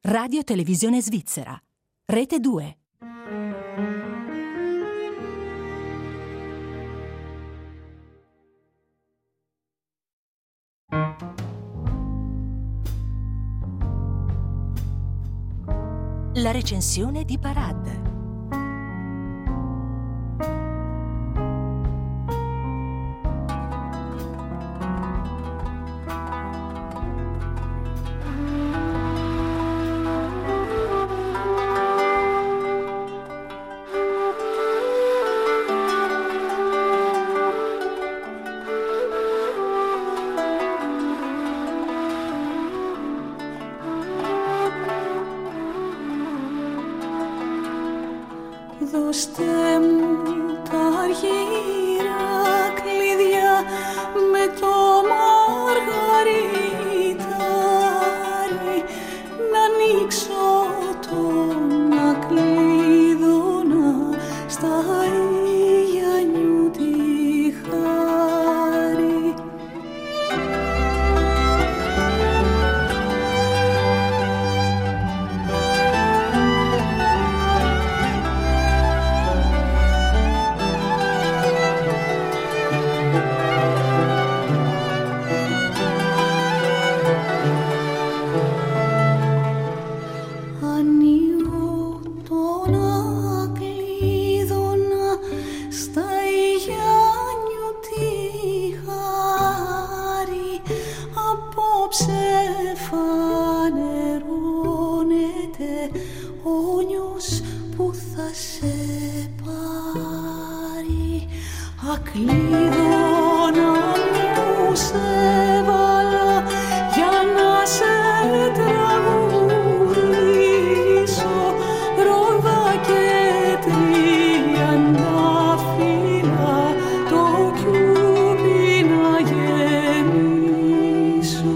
Radio Televisione Svizzera. Rete 2. La recensione di Parad. Δώστε μου τα αργύρα κλειδιά με το μαργαριτάρι να ανοίξω τον ακλείδωνα στα Ιγιαννιού τη χάρη. Ακλείδωνα μου σε βάλα για να σε τραγουδήσω, ρόδα και τριαντάφυλλα το κιούπι να γεμίσω.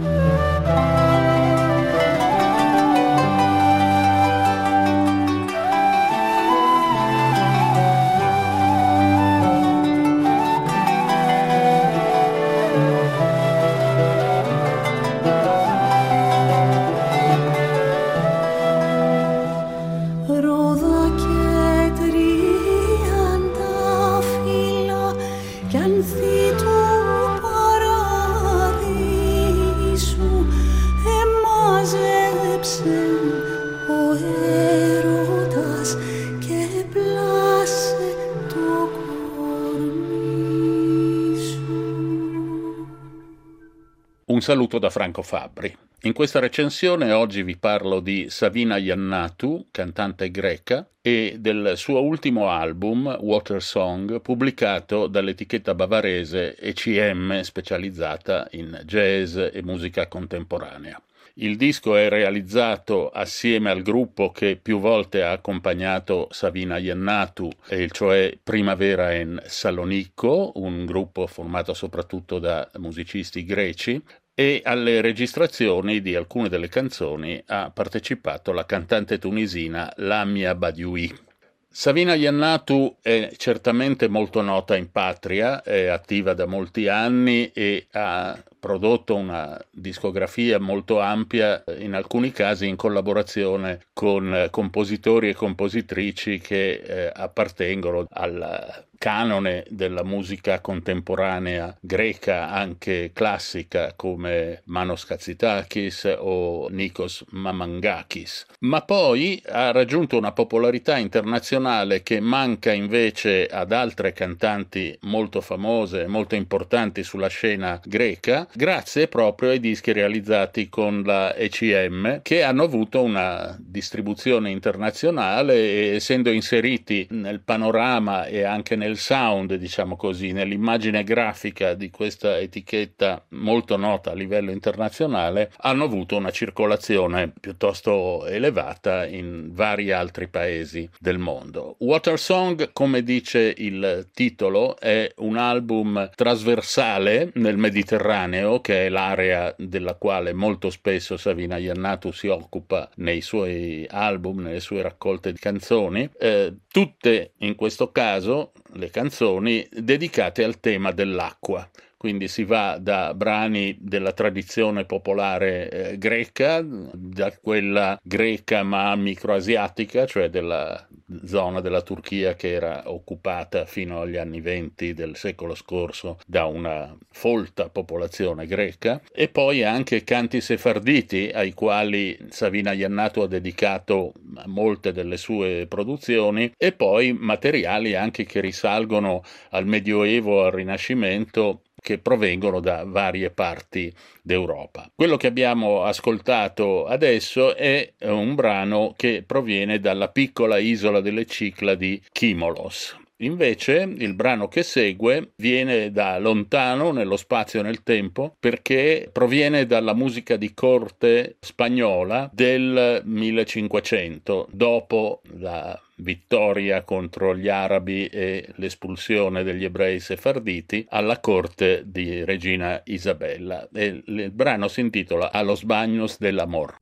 Un saluto da Franco Fabbri. In questa recensione oggi vi parlo di Savina Iannatou, cantante greca, e del suo ultimo album, Water Song, pubblicato dall'etichetta bavarese ECM, specializzata in jazz e musica contemporanea. Il disco è realizzato assieme al gruppo che più volte ha accompagnato Savina Iannatou, e cioè Primavera en Salonicco, un gruppo formato soprattutto da musicisti greci, e alle registrazioni di alcune delle canzoni ha partecipato la cantante tunisina Lamia Badaoui. Savina Iannatou è certamente molto nota in patria, è attiva da molti anni e ha prodotto una discografia molto ampia, in alcuni casi in collaborazione con compositori e compositrici che appartengono al canone della musica contemporanea greca, anche classica, come Manos Katzitakis o Nikos Mamangakis. Ma poi ha raggiunto una popolarità internazionale che manca invece ad altre cantanti molto famose, molto importanti sulla scena greca, grazie proprio ai dischi realizzati con la ECM, che hanno avuto una distribuzione internazionale e, essendo inseriti nel panorama e anche nel sound, diciamo così, nell'immagine grafica di questa etichetta molto nota a livello internazionale, hanno avuto una circolazione piuttosto elevata in vari altri paesi del mondo. Water Song, come dice il titolo, è un album trasversale nel Mediterraneo, che è l'area della quale molto spesso Savina Iannatou si occupa nei suoi album, nelle sue raccolte di canzoni, tutte in questo caso le canzoni dedicate al tema dell'acqua. quindi si va da brani della tradizione popolare greca, da quella greca ma microasiatica, cioè della zona della Turchia che era occupata fino agli anni 20 del secolo scorso da una folta popolazione greca, e poi anche canti sefarditi ai quali Savina Iannato ha dedicato molte delle sue produzioni, e poi materiali anche che risalgono al Medioevo, al Rinascimento, che provengono da varie parti d'Europa. Quello che abbiamo ascoltato adesso è un brano che proviene dalla piccola isola delle Cicladi Kimolos. Invece il brano che segue viene da lontano nello spazio e nel tempo, perché proviene dalla musica di corte spagnola del 1500, dopo la vittoria contro gli arabi e l'espulsione degli ebrei sefarditi alla corte di regina Isabella, e il brano si intitola A los baños del amor.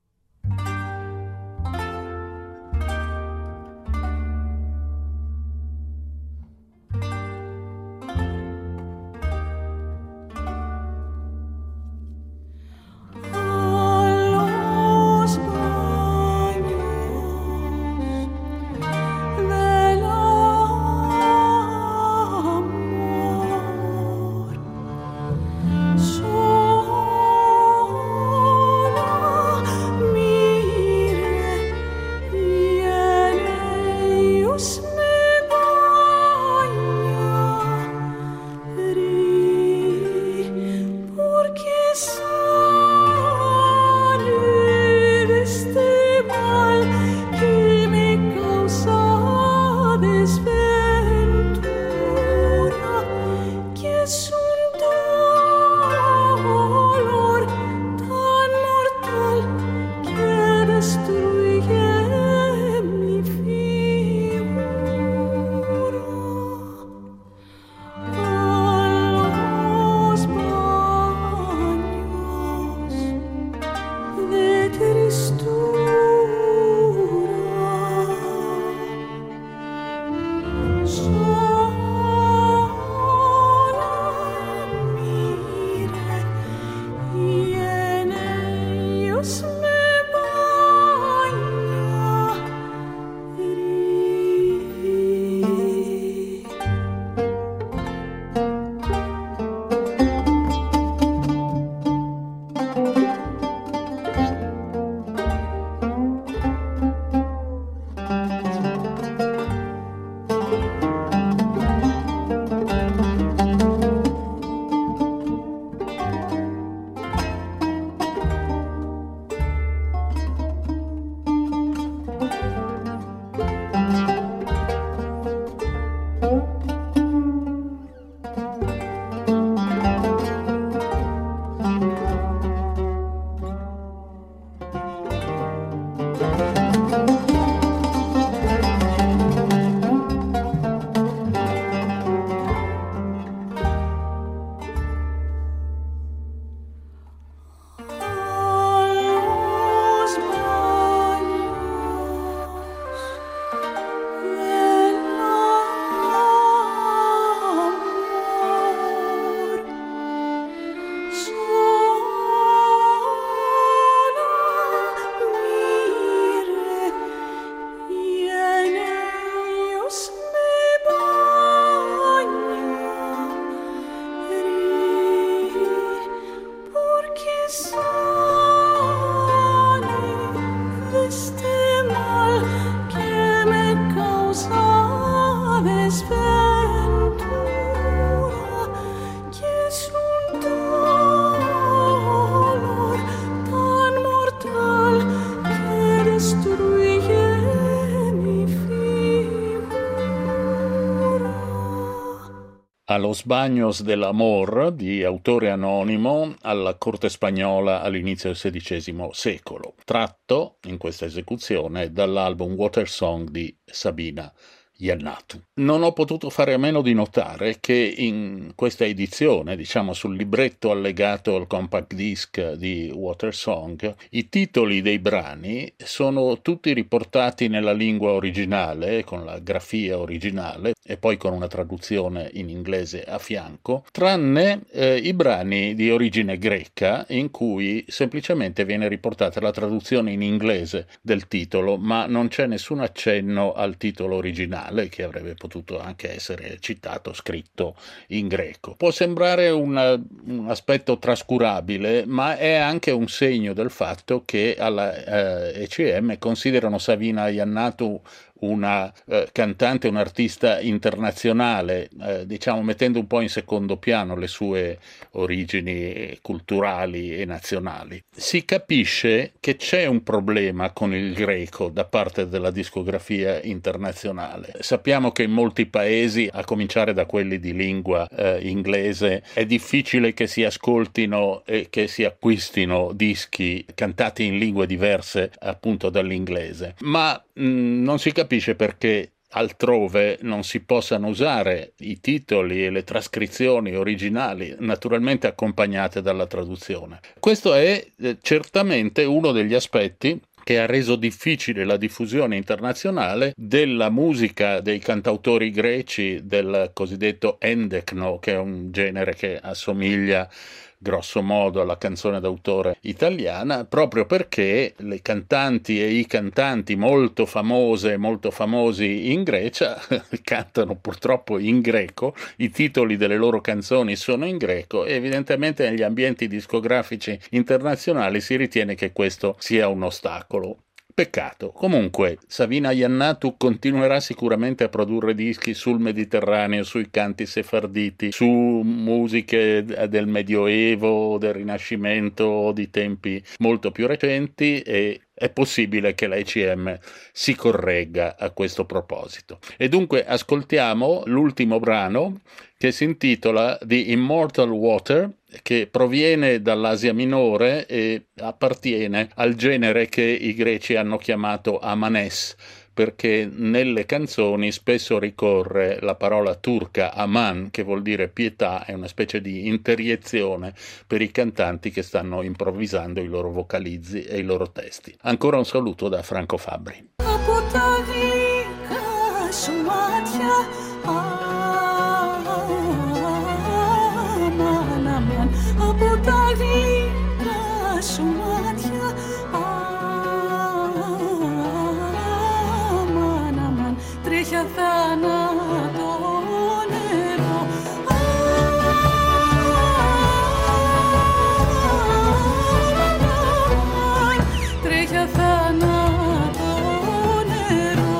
A los baños del amor, di autore anonimo, alla corte spagnola all'inizio del XVI secolo, tratto in questa esecuzione dall'album Water Song di Sabina Iannato. Non ho potuto fare a meno di notare che in questa edizione, diciamo sul libretto allegato al compact disc di Water Song, i titoli dei brani sono tutti riportati nella lingua originale, con la grafia originale, e poi con una traduzione in inglese a fianco, tranne i brani di origine greca in cui semplicemente viene riportata la traduzione in inglese del titolo, ma non c'è nessun accenno al titolo originale, che avrebbe potuto anche essere citato, scritto in greco. Può sembrare un aspetto trascurabile, ma è anche un segno del fatto che alla ECM considerano Savina Iannatu una cantante, un artista internazionale, diciamo mettendo un po' in secondo piano le sue origini culturali e nazionali. Si capisce che c'è un problema con il greco da parte della discografia internazionale. Sappiamo che in molti paesi, a cominciare da quelli di lingua inglese, è difficile che si ascoltino e che si acquistino dischi cantati in lingue diverse appunto dall'inglese, ma non si capisce perché altrove non si possano usare i titoli e le trascrizioni originali, naturalmente accompagnate dalla traduzione. Questo è certamente uno degli aspetti che ha reso difficile la diffusione internazionale della musica dei cantautori greci del cosiddetto endecno, che è un genere che assomiglia grosso modo alla canzone d'autore italiana, proprio perché le cantanti e i cantanti molto famose e molto famosi in Grecia cantano purtroppo in greco, i titoli delle loro canzoni sono in greco e evidentemente negli ambienti discografici internazionali si ritiene che questo sia un ostacolo. Peccato. Comunque, Savina Iannatu continuerà sicuramente a produrre dischi sul Mediterraneo, sui canti sefarditi, su musiche del Medioevo, del Rinascimento, di tempi molto più recenti, e è possibile che la ECM si corregga a questo proposito. E dunque ascoltiamo l'ultimo brano, che si intitola The Immortal Water, che proviene dall'Asia Minore e appartiene al genere che i greci hanno chiamato Amanes, perché nelle canzoni spesso ricorre la parola turca aman, che vuol dire pietà, è una specie di interiezione per i cantanti che stanno improvvisando i loro vocalizzi e i loro testi. Ancora un saluto da Franco Fabbri. Από τα γλυκά σου μάτια, αμάν, αμάν, τρέχει αθάνατο νερό. Αμάν, τρέχει αθάνατο νερό.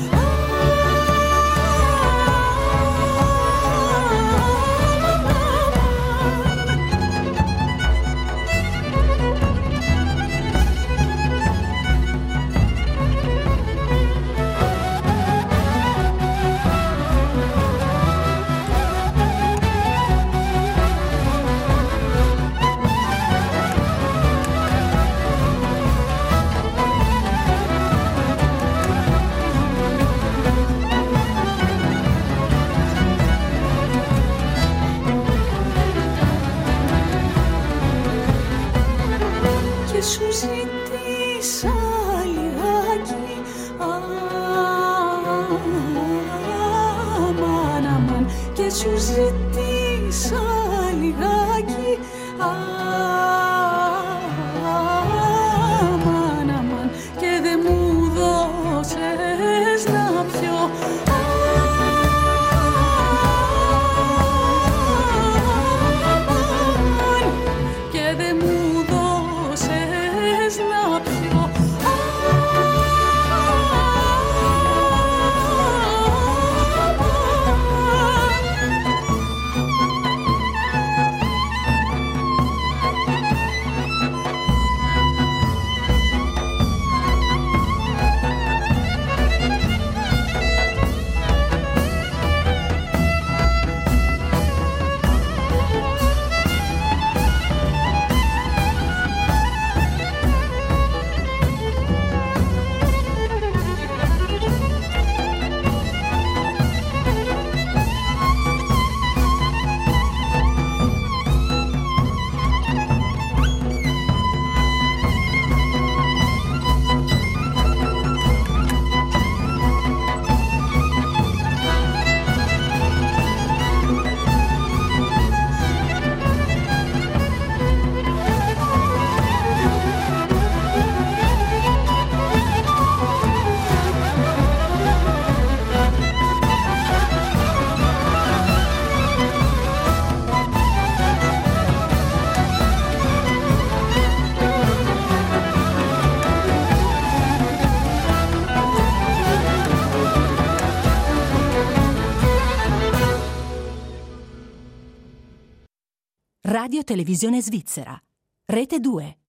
Και σου ζητήσα λιγάκι, αμάν, αμάν, και σου ζητήσα λιγάκι, αμάν, αμάν, και δεν μου δώσες να πιω. Radio Televisione Svizzera. Rete 2.